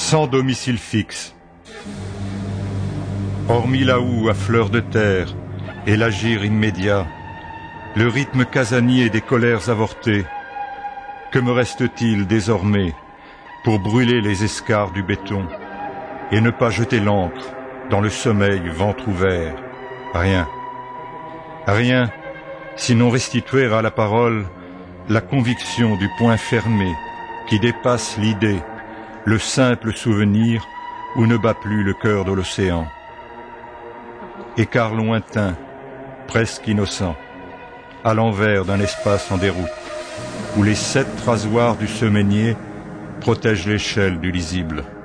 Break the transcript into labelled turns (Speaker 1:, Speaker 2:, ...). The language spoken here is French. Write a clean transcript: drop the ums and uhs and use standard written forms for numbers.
Speaker 1: sans domicile fixe. Hormis la houe à fleur de terre et l'agir immédiat, le rythme casanier des colères avortées, que me reste-t-il désormais pour brûler les escarres du béton et ne pas jeter l'encre dans le sommeil ventre ouvert? Rien. Rien, sinon restituer à la parole la conviction du point fermé qui dépasse l'idée, le simple souvenir où ne bat plus le cœur de l'océan. Écart lointain, presque innocent, à l'envers d'un espace en déroute, où les 7 rasoirs du semainier protègent l'échelle du lisible.